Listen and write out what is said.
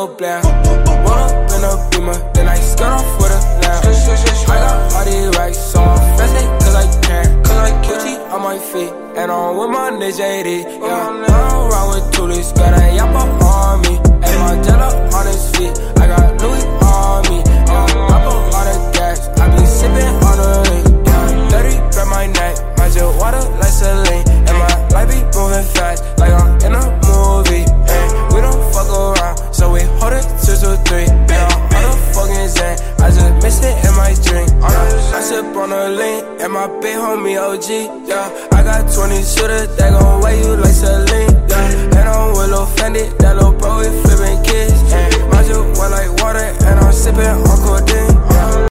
go blam. Roll up in a Beamer, then I skirt off with a lamb. I got all these racks, so I'm fancy, cause I can. Gucci on my feet, and I'm with my nigga JD. Yeah, I'm around with Tulis, got a yappa on me. And my jello on his feet, I got Louis on me. Yeah, I put all the gas, I be sipping on the lean. Yeah, dirty, grab my neck, my just water like Celine. And my life be moving fast, like I'm in a movie. And we don't fuck around, so we hold it 2 to 3. Yeah, all the fucking zen, I just missed it in my drink. I sip on the lean, and my big homie OG. Yeah, I got 20 shooters that gon' weigh you like Celine. Yeah, and I'm with Lil Fendi, that little bro we flipping kids. And my juice wet like water, and I'm sipping on codeine.